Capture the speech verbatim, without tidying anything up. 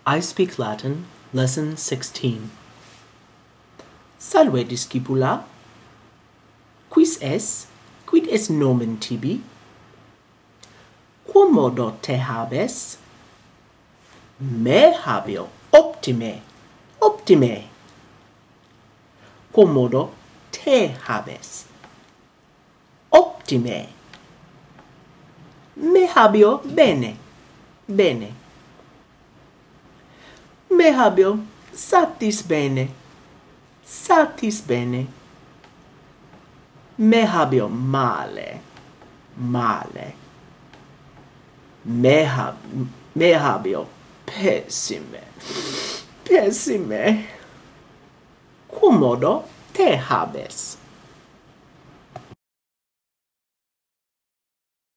I Speak Latin, Lesson sixteen. Salve discipula. Quis es? Quid est nomen tibi? Quomodo te habes? Me habeo optime, optime. Quomodo te habes? Optime. Me habeo bene, bene. Me habeo satis bene, satis bene. Me habeo male, male. Me, hab, me habeo pessime, pessime. Quomodo te habes?